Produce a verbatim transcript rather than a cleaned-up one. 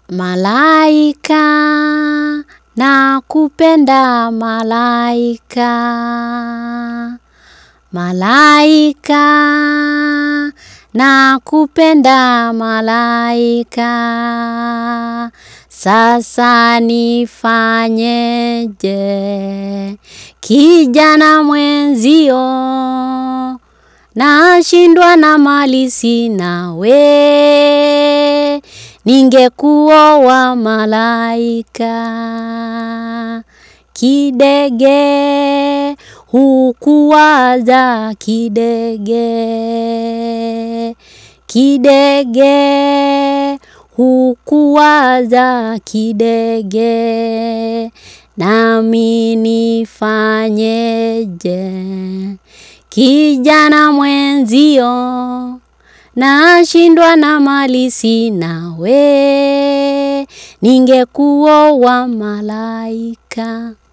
Malaika, nakupenda malaika. Malaika, nakupenda malaika. Sasa nifanyeje, kijana mwenzio, nashindwa na mali sina we, ningekuoa malaika. Kidege hukuwaza kidege, kidege hukuwaza kidege, nami nifanyeje, kijana mwenzio, nashindwa na mali sina we, ningekuoa malaika.